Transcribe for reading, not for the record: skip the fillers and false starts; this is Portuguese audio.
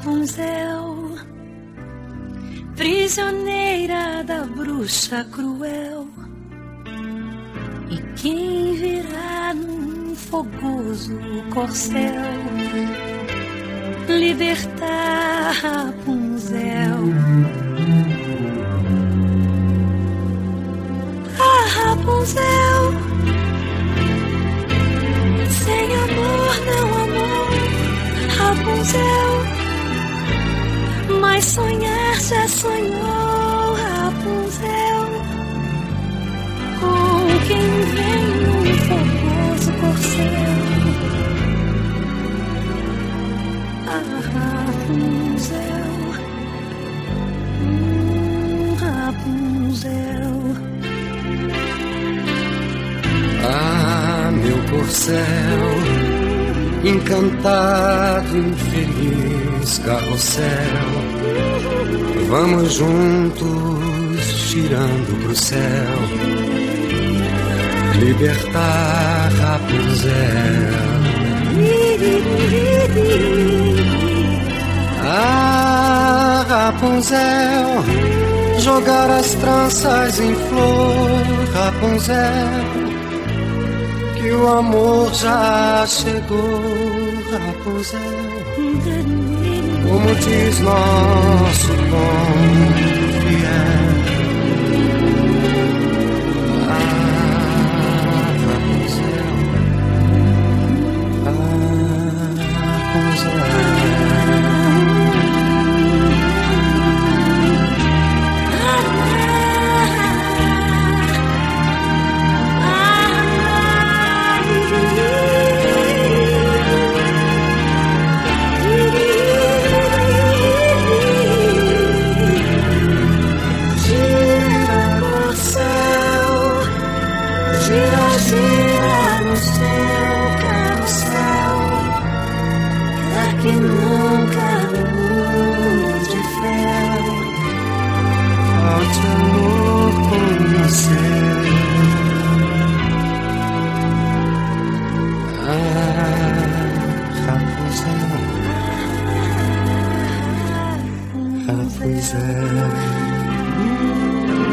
Rapunzel, prisioneira da bruxa cruel. E quem virá num fogoso corcel libertar Rapunzel? Ah, Rapunzel, sem amor não amor, Rapunzel, mas sonhar já sonhou, Rapunzel, com quem vem num fogoso corcel. Ah, Rapunzel, Rapunzel. Ah, meu corcel, encantado, infeliz carrossel, vamos juntos girando pro céu, libertar Rapunzel. Ah, Rapunzel, jogar as tranças em flor, Rapunzel, que o amor já chegou, Rapunzel, como diz nosso tom fiel. Ah, Rapunzel, Rapunzel. Gira no seu carrossel, pra que nunca mude fel. Falte amor como o céu. Ah, Rapunzel, Rapunzel.